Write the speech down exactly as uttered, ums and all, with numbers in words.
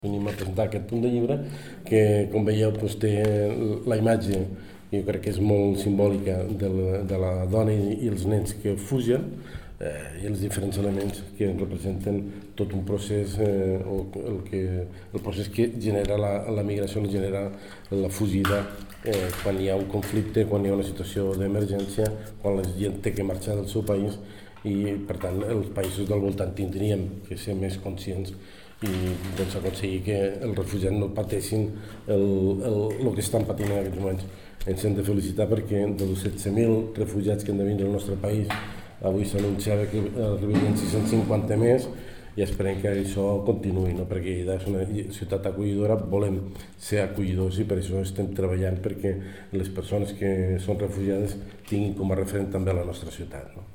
Venim a presentar aquest punt de llibre que, com veieu, doncs, té la imatge, jo crec que és molt simbòlica de la, de la dona i, i els nens que fugen eh, i els diferents elements que representen tot un procés, eh, o el, que, el procés que genera la, la migració, genera la fugida eh, quan hi ha un conflicte, quan hi ha una situació d'emergència, quan la gent té que marxar del seu país i, per tant, els països del voltant tindríem que ser més conscients i doncs, aconseguir que els refugiats no pateixin el, el, el que estan patint en aquests moments. Ens hem de felicitar perquè dels setze mil refugiats que han de vindre al nostre país, avui s'anunciava que arribarien sis-cents cinquanta més i esperem que això continuï, no? Perquè Lleida és una ciutat acollidora, volem ser acollidors i per això estem treballant perquè les persones que són refugiades tinguin com a referent també la nostra ciutat, no?